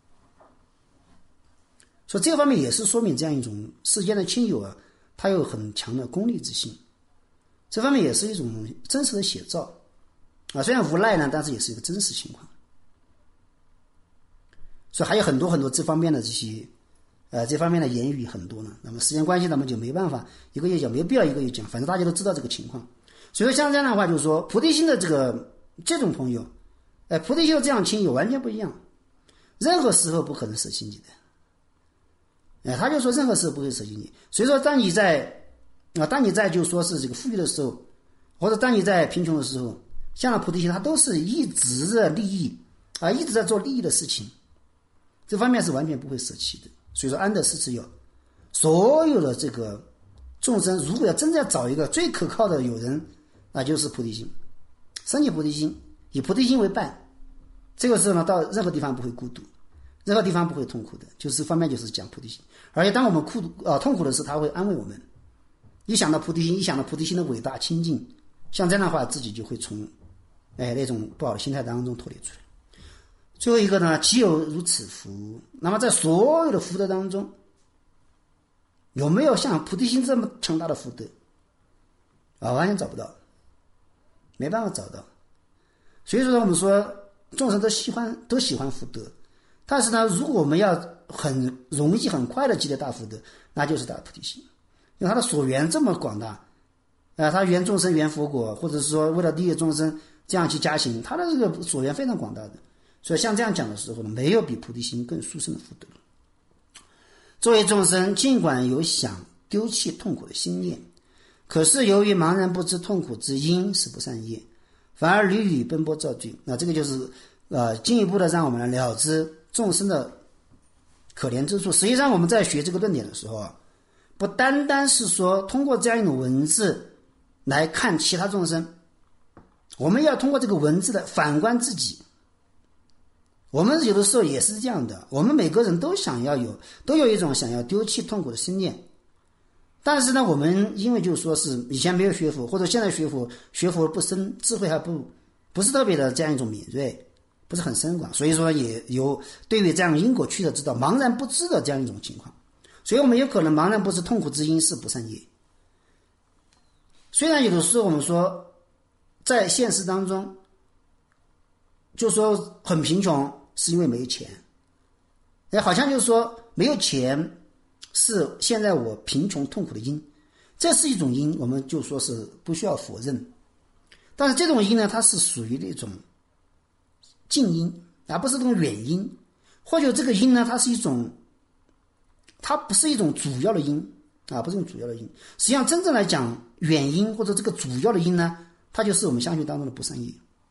所以这方面也是说明这样一种世间的亲友他有很强的功利之性，这方面也是一种真实的写照虽然无奈呢，但是也是一个真实情况。所以还有很多很多这方面的这些这方面的言语很多呢。那么时间关系咱们就没办法一个月讲，没必要一个月讲，反正大家都知道这个情况。所以说像这样的话，就是说菩提心的这种朋友菩提心的这样亲友完全不一样，任何时候不可能舍弃你的他就说任何时候不会舍弃你。所以说当你在就说是这个富裕的时候，或者当你在贫穷的时候，像了菩提心他都是一直在利益一直在做利益的事情，这方面是完全不会舍弃的。所以说安得四持有，所有的这个众生如果要真正要找一个最可靠的友人，那就是菩提心，升起菩提心，以菩提心为伴，这个时候呢到任何地方不会孤独，任何地方不会痛苦的，就是方面就是讲菩提心。而且当我们痛苦的时候，他会安慰我们。一想到菩提心，一想到菩提心的伟大清净，像这样的话自己就会从那种不好的心态当中脱离出来。最后一个呢，岂有如此福？那么在所有的福德当中，有没有像菩提心这么强大的福德完全找不到，没办法找到。所以说我们说众生都喜欢福德，但是呢如果我们要很容易很快的积累大福德，那就是大菩提心，因为他的所缘这么广大，他缘众生缘佛果，或者是说为了利益众生这样去加行，他的这个所缘非常广大的。所以像这样讲的时候呢，没有比菩提心更殊胜的福德。作为众生，尽管有想丢弃痛苦的心念，可是由于茫然不知痛苦之因是不善业，反而屡屡奔波造罪。那这个就是进一步的让我们来了知众生的可怜之处。实际上我们在学这个论点的时候不单单是说通过这样一种文字来看其他众生，我们要通过这个文字的反观自己。我们有的时候也是这样的，我们每个人都有一种想要丢弃痛苦的心念，但是呢，我们因为就是说是以前没有学佛，或者现在学佛不深，智慧还不是特别的这样一种敏锐，不是很深广，所以说也有对于这样因果曲折之道茫然不知的这样一种情况，所以我们有可能茫然不知痛苦之因是不善业。虽然有的时候我们说在现实当中就说很贫穷是因为没有钱，好像就是说没有钱是现在我贫穷痛苦的因，这是一种因，我们就说是不需要否认。但是这种因呢，它是属于那种近因，而不是那种远因，或者这个因呢，它不是一种主要的因不是一种主要的因。实际上真正来讲，远因或者这个主要的因呢，它就是我们相续当中的不善业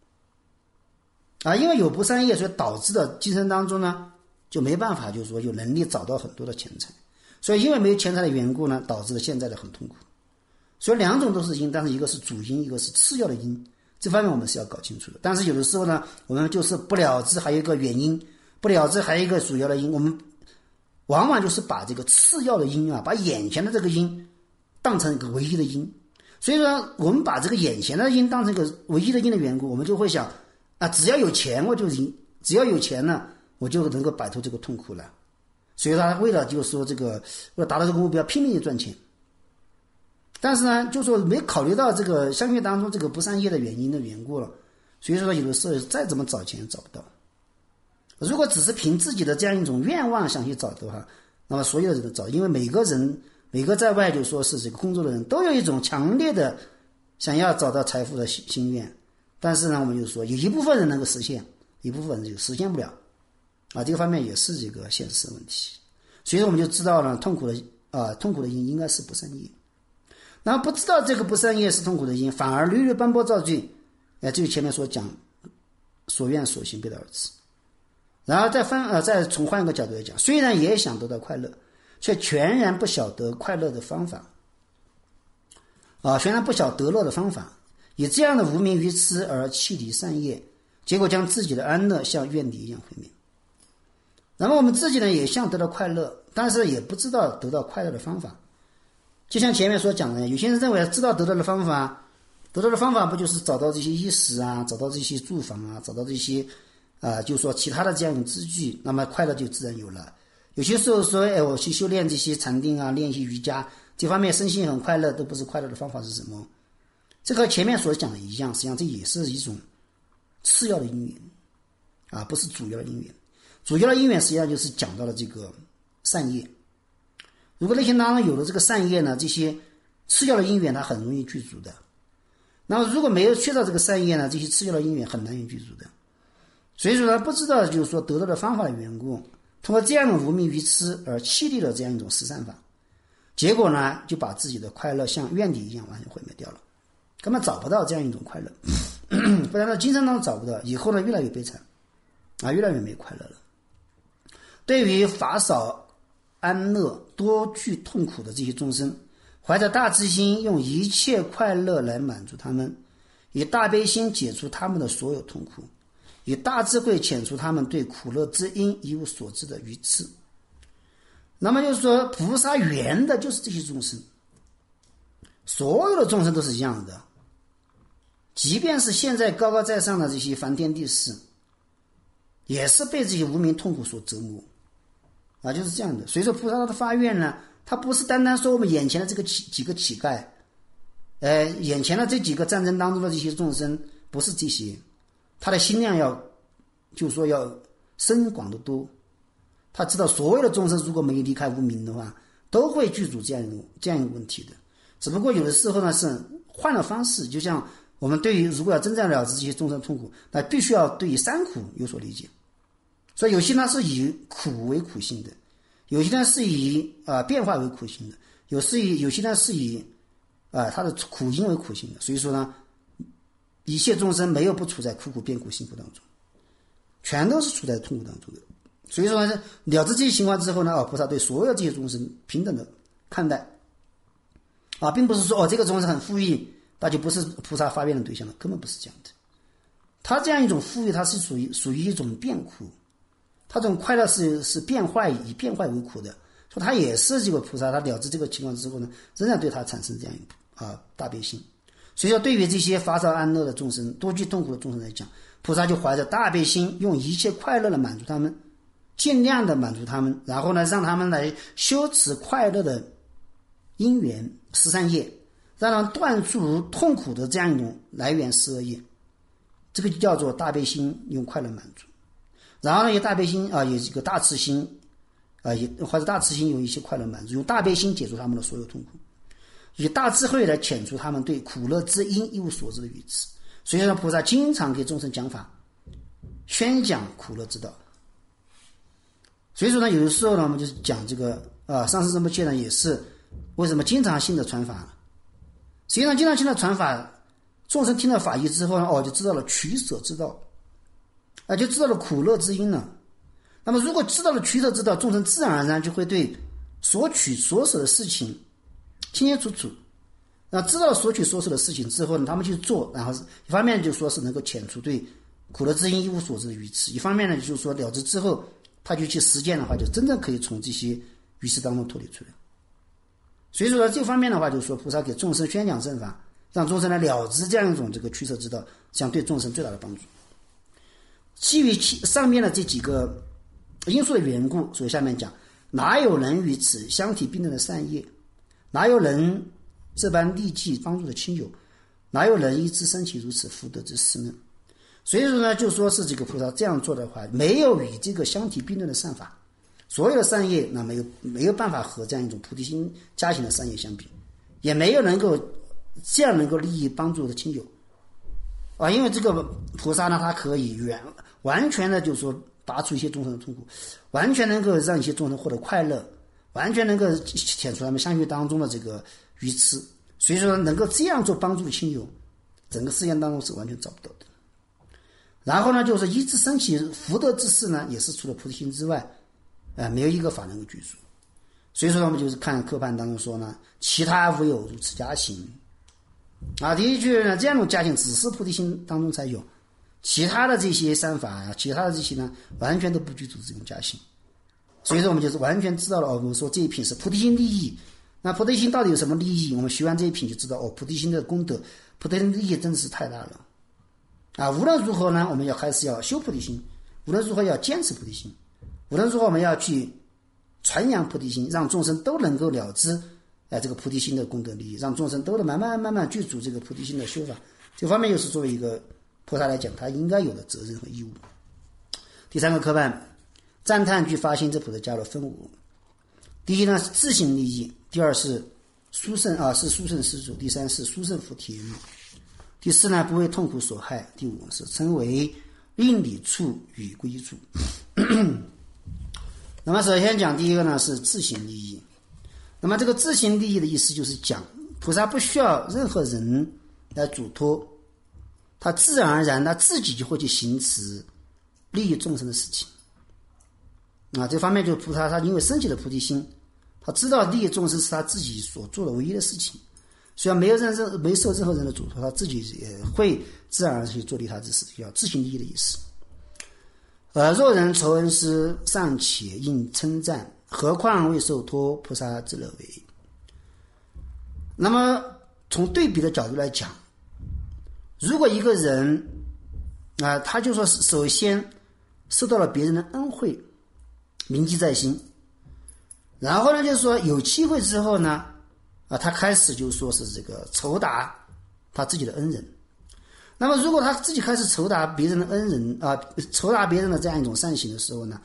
因为有不善业，所以导致的今生当中呢，就没办法就是说有能力找到很多的钱财，所以因为没有钱财的缘故呢，导致了现在的很痛苦。所以两种都是因，但是一个是主因，一个是次要的因，这方面我们是要搞清楚的。但是有的时候呢，我们就是不了知还有一个原因，不了知还有一个主要的因，我们往往就是把这个次要的因把眼前的这个因当成一个唯一的因。所以说我们把这个眼前的因当成一个唯一的因的缘故，我们就会想只要有钱我就赢，只要有钱呢我就能够摆脱这个痛苦了。所以他为了就是说为了达到这个目标拼命的赚钱，但是呢就说没考虑到这个相续当中这个不善业的原因的缘故了，所以说有的时候再怎么找钱找不到。如果只是凭自己的这样一种愿望想去找的话，那么所有的人都找，因为每个在外就说是这个工作的人都有一种强烈的想要找到财富的心愿，但是呢我们就说有一部分人能够实现，一部分人就实现不了这个方面也是这个现实问题。所以说我们就知道了痛苦的因应该是不善业，然后不知道这个不善业是痛苦的因，反而屡屡奔波造罪，就前面所讲所愿所行背道而驰。然后再从换一个角度来讲，虽然也想得到快乐，却全然不晓得快乐的方法全然不晓得乐的方法，以这样的无明愚痴而弃离善业，结果将自己的安乐像怨敌一样毁灭。那么我们自己呢也想得到快乐，但是也不知道得到快乐的方法。就像前面所讲的，有些人认为知道得到的方法不就是找到这些衣食找到这些住房找到这些就是说其他的这样一种资具，那么快乐就自然有了。有些时候说我去修炼这些禅定练习瑜伽，这方面身心很快乐，都不是快乐的方法是什么？这和前面所讲的一样，实际上这也是一种次要的因缘不是主要的因缘。主要的因缘实际上就是讲到了这个善业。如果内心当中有了这个善业呢，这些次要的因缘它很容易具足的。那么如果没有缺少这个善业呢，这些次要的因缘很难以具足的。所以说呢，不知道就是说得到的方法的缘故，通过这样的无明愚痴而弃立了这样一种十善法，结果呢就把自己的快乐像怨敌一样完全毁灭掉了，根本找不到这样一种快乐不然呢今生当中找不到，以后呢越来越悲惨越来越没有快乐了。对于法少安乐多具痛苦的这些众生，怀着大智心，用一切快乐来满足他们，以大悲心解除他们的所有痛苦，以大智慧遣除他们对苦乐之因一无所知的愚痴。那么就是说菩萨缘的就是这些众生，所有的众生都是一样的，即便是现在高高在上的这些梵天帝释，也是被这些无明痛苦所折磨就是这样的。所以说菩萨他的发愿呢，他不是单单说我们眼前的这个几个乞丐眼前的这几个战争当中的这些众生，不是这些，他的心量就是说要深广得多， 他知道所有的众生如果没有离开无明的话，都会具足这样一个问题的。只不过有的时候呢是换了方式，就像我们对于如果要真正了知这些众生痛苦，那必须要对于三苦有所理解。所以有些呢是以苦为苦性的，有些呢是以变化为苦性的，有些呢是以它的苦因为苦性的。所以说呢，一切众生没有不处在苦变苦辛苦当中，全都是处在痛苦当中的。所以说呢，了知这些情况之后呢，菩萨对所有这些众生平等的看待并不是说这个众生很富裕，那就不是菩萨发愿的对象了，根本不是这样的。他这样一种富裕，它是属于一种变苦，他这种快乐是变坏，以变坏为苦的，所以他也是这个菩萨，他了知这个情况之后呢，仍然对他产生这样一大悲心。所以说，对于这些发烧安乐的众生、多具痛苦的众生来讲，菩萨就怀着大悲心，用一切快乐的满足他们，尽量的满足他们，然后呢，让他们来修持快乐的因缘十善业，让他们断除痛苦的这样一种来源十恶业，这个就叫做大悲心用快乐满足。然后呢，有大悲心有这个大慈心也或者大慈心有一些快乐满足，用大悲心解除他们的所有痛苦，以大智慧来遣除他们对苦乐之因一无所知的愚痴。所以说，菩萨经常给众生讲法，宣讲苦乐之道。所以说呢，有的时候呢，我们就是讲这个上师仁波切呢，也是为什么经常性的传法呢？实际上，经常性的传法，众生听了法义之后呢，就知道了取舍之道，就知道了苦乐之因了。那么，如果知道了取舍之道，众生自然而然就会对所取所舍的事情清清楚楚。那知道了所取所舍的事情之后呢，他们去做，然后一方面就说是能够遣除对苦乐之因一无所知的愚痴，一方面呢就是说了知之后，他就去实践的话，就真正可以从这些愚痴当中脱离出来。所以说这方面的话，就是说菩萨给众生宣讲正法，让众生来了知这样一种这个取舍之道，将对众生最大的帮助。基于上面的这几个因素的缘故，所以下面讲，哪有人与此相提并论的善业，哪有人这般利济帮助的亲友，哪有人一直升起如此福德之事呢？所以说呢，就说是这个菩萨这样做的话，没有与这个相提并论的善法，所有的善业那没有办法和这样一种菩提心加行的善业相比，也没有能够这样能够利益帮助的亲友因为这个菩萨呢，他可以完全的就是说拔除一些众生的痛苦，完全能够让一些众生获得快乐，完全能够遣除他们相续当中的这个愚痴。所以说能够这样做帮助的亲友，整个世间当中是完全找不到的。然后呢，就是一直升起福德之事呢，也是除了菩提心之外没有一个法能够具足。所以说我们就是看课判当中说呢，其他无有如此加行的确呢，这样的加行只是菩提心当中才有，其他的这些善法其他的这些呢，完全都不具足这种加行。所以说我们就是完全知道了我们说这一品是菩提心利益。那菩提心到底有什么利益？我们学完这一品就知道菩提心的功德，菩提心的利益真的是太大了无论如何呢，我们还是要修菩提心，无论如何要坚持菩提心，无论如何我们要去传扬菩提心，让众生都能够了知这个菩提心的功德利益，让众生都能慢慢具足这个菩提心的修法。这方面又是作为一个菩萨来讲，他应该有的责任和义务。第三个课判，赞叹具发心之菩萨迦罗分五。第一呢是自性利益，第二是殊胜是殊胜施主，第三是殊胜福体育，第四呢不为痛苦所害，第五是称为令理处与归处。那么首先讲第一个呢是自性利益。那么这个自性利益的意思就是讲，菩萨不需要任何人来嘱托，他自然而然他自己就会去行持利益众生的事情这方面就是菩萨他因为升起了菩提心，他知道利益众生是他自己所做的唯一的事情，虽然没受任何人的嘱托，他自己也会自然而然去做利他之事，叫自性利益的意思。若人酬恩师尚且应称赞，何况未受托菩萨之乐为。那么从对比的角度来讲，如果一个人他就说首先受到了别人的恩惠，铭记在心，然后呢就是说有机会之后呢他开始就说是这个酬答他自己的恩人。那么如果他自己开始酬答别人的恩人酬答别人的这样一种善行的时候呢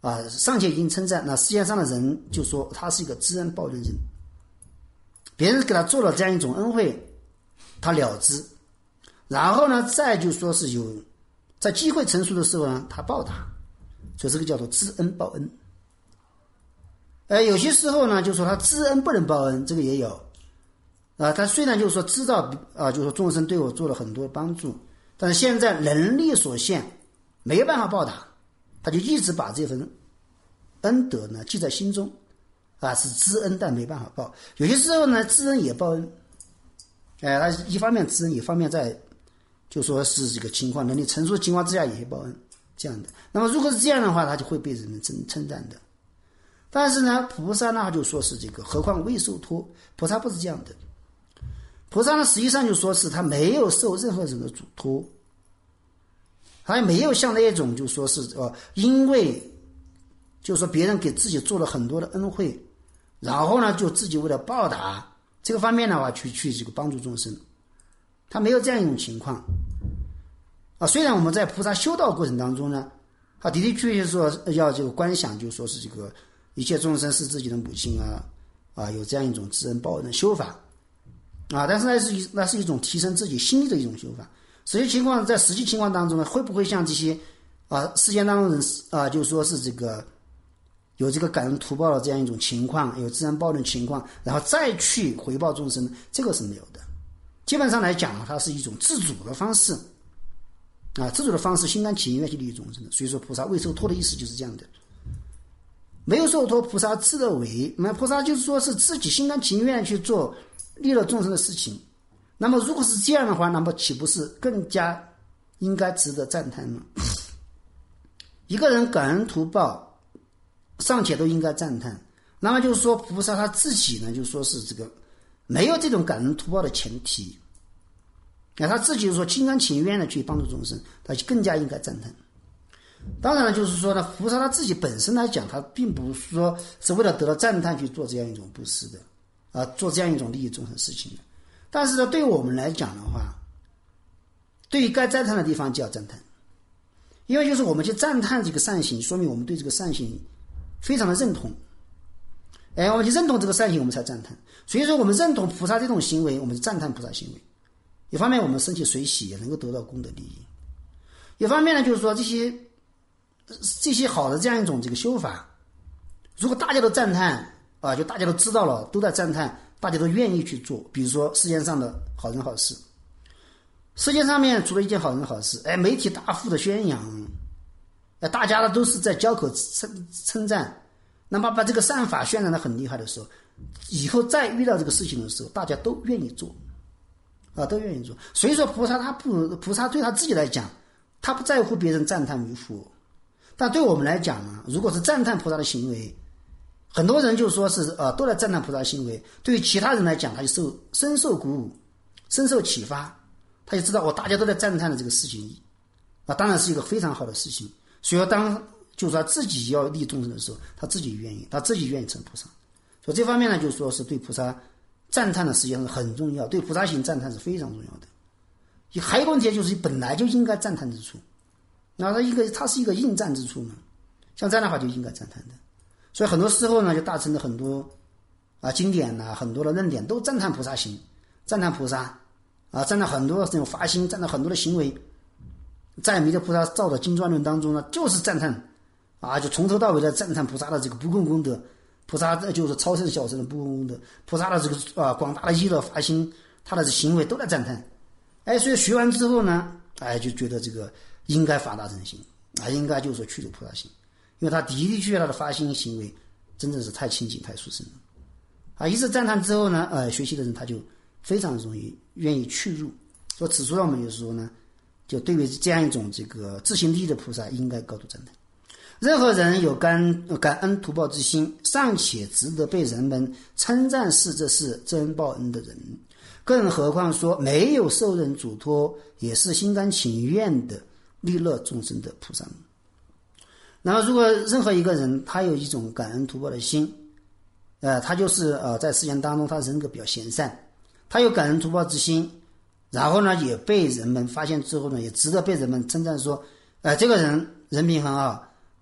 尚且已经称赞，那世界上的人就说他是一个知恩报恩人，别人给他做了这样一种恩惠，他了之，然后呢再就说是有在机会成熟的时候呢他报答，所以这个叫做知恩报恩。有些时候呢就说他知恩不能报恩，这个也有他虽然就是说知道就是说众生对我做了很多帮助，但是现在能力所限没有办法报答，他就一直把这份恩德呢记在心中是知恩但没办法报。有些时候呢知恩也报恩，他一方面知恩，一方面在就说是这个情况能力成熟的情况之下也会报恩这样的。那么如果是这样的话，他就会被人们称赞的。但是呢菩萨呢就说是这个何况未受托，菩萨不是这样的。菩萨呢实际上就说是他没有受任何人的嘱托，他也没有像那种就说是因为就说别人给自己做了很多的恩惠，然后呢就自己为了报答这个方面的话去这个帮助众生，他没有这样一种情况虽然我们在菩萨修道过程当中呢的的确确说要这个观想，就说是这个一切众生是自己的母亲有这样一种知恩报恩的修法但是那是一种提升自己心力的一种修法。实际情况在实际情况当中呢，会不会像这些世间当中人就说是这个有这个感恩图报的这样一种情况，有知恩报恩的情况，然后再去回报众生，这个是没有的。基本上来讲它是一种自主的方式自主的方式，心甘情愿去利益众生的。所以说菩萨未受托的意思就是这样的，没有受托菩萨自得为，那菩萨就是说是自己心甘情愿去做利乐众生的事情。那么如果是这样的话，那么岂不是更加应该值得赞叹吗？一个人感恩图报尚且都应该赞叹，那么就是说菩萨他自己呢就说是这个没有这种感恩图报的前提他自己就说心甘情愿的去帮助众生，他就更加应该赞叹。当然了就是说呢，菩萨他自己本身来讲，他并不是说是为了得到赞叹去做这样一种布施的做这样一种利益众生的事情的。但是呢对于我们来讲的话，对于该赞叹的地方就要赞叹，因为就是我们去赞叹这个善行，说明我们对这个善行非常的认同我们去认同这个善行，我们才赞叹。所以说我们认同菩萨这种行为，我们赞叹菩萨行为，一方面我们升起随喜，也能够得到功德利益；一方面呢就是说这些好的这样一种这个修法，如果大家都赞叹就大家都知道了，都在赞叹，大家都愿意去做。比如说世界上的好人好事，世界上面除了一件好人好事媒体大幅的宣扬大家都是在交口称赞，那么把这个善法渲染得很厉害的时候，以后再遇到这个事情的时候，大家都愿意做都愿意做。所以说菩萨对他自己来讲，他不在乎别人赞叹与否，但对我们来讲呢，如果是赞叹菩萨的行为，很多人就说是都在赞叹菩萨的行为，对于其他人来讲，他就深受鼓舞，深受启发，他就知道大家都在赞叹的这个事情当然是一个非常好的事情。所以说当就是他自己要利益众生的时候，他自己愿意成菩萨。所以这方面呢，就是说是对菩萨赞叹的实际上是很重要，对菩萨行赞叹是非常重要的。还有一个问题就是本来就应该赞叹之处，那它是一个应赞之处嘛，像这样的话就应该赞叹的。所以很多时候呢，就大乘的很多经典很多的论点都赞叹菩萨行，赞叹菩萨赞叹很多这种发心，赞叹很多的行为。在弥勒菩萨造的经传论当中呢，就是赞叹就从头到尾的赞叹菩萨的这个不共功德，菩萨就是超胜小乘的不共功德，菩萨的这个广大的意乐发心，他的行为都在赞叹。所以学完之后呢，就觉得这个应该发大乘行应该就是说去除菩萨行，因为他的的确确他的发心行为真的是太清净太殊胜了一次赞叹之后呢学习的人他就非常容易愿意去入。所以此处呢我们就是说呢，就对于这样一种这个自行利益的菩萨应该高度赞叹。任何人有感恩图报之心，尚且值得被人们称赞这是知恩报恩的人，更何况说没有受人嘱托，也是心甘情愿的利乐众生的菩萨。那么如果任何一个人他有一种感恩图报的心他就是在世间当中他人格比较贤善，他有感恩图报之心，然后呢也被人们发现之后呢，也值得被人们称赞说这个人人品很好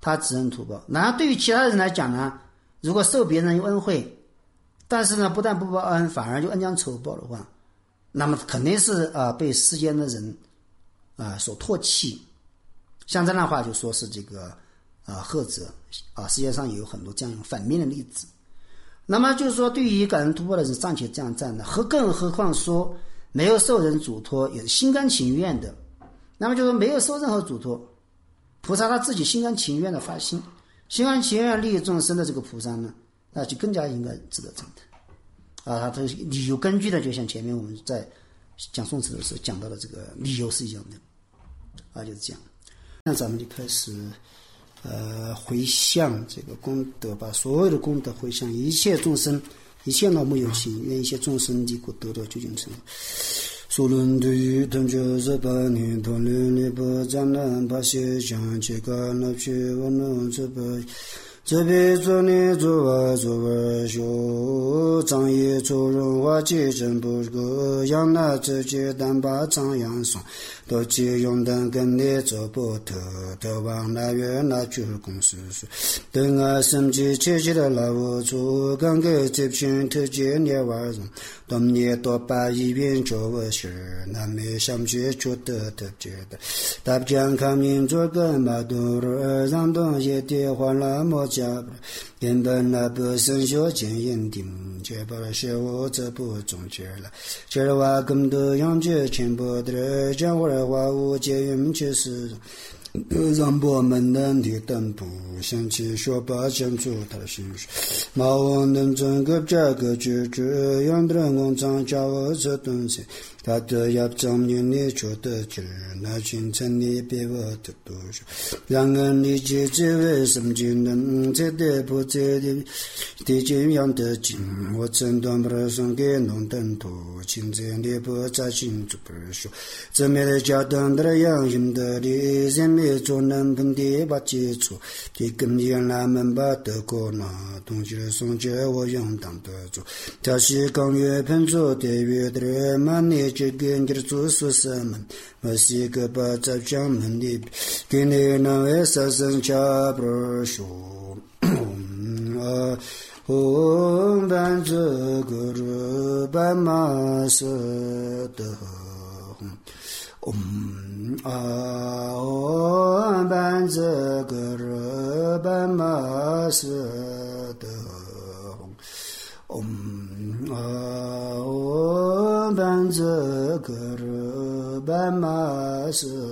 他只认图报。然后对于其他人来讲呢，如果受别人有恩惠，但是呢不但不报恩，反而就恩将仇报的话，那么肯定是被世间的人所唾弃。像这样的话就说是这个赫责世界上也有很多这样反面的例子。那么就是说，对于感恩图报的人尚且这样站的，更何况说没有受人嘱托，也是心甘情愿的。那么就是没有受任何嘱托，菩萨他自己心甘情愿的发心，心甘情愿利益众生的这个菩萨呢，那就更加应该值得赞叹。他的理由根据的，就像前面我们在讲宋词的时候讲到的这个理由是一样的，就是这样。那咱们就开始回向这个功德，把所有的功德回向一切众生，一切老母有情，愿一切众生离苦得到究竟成。苏伦对于同就是把你同龄的不占难把些想去干了去我能这辈这辈做你做我做我修张也做人话记真不个养那自己但把张扬送都借用等跟你做不得的往那月那去公司说等生气切切的老我做刚给这片特别你玩人当你多把一边做我事那没想起觉得特别的大家看民族跟马多尔让东西的话那么加原本那不生小见眼定却把学我这不中间了这儿话更多样子全部的讲我的话我结缘确实让我们能的等不想起说把讲出他的心事马我能整个这个句子样的人工厂叫我这东西他的要证明你觉得值那群成你别我的多说让人理解这为什么就能这的不这的的这样的经我真当不送给农等土亲自的不在心就不说这没的家当的样心的的人没做能分的把接触的跟原来们把德国那东西送给我用当的做他是刚月喷做的月的人满你这个人做说什么我是个把在讲门的给你那位杀生家不说om ban ze guru ban ma se de om ban ze guru ban ma se de om ban ze guru ban ma se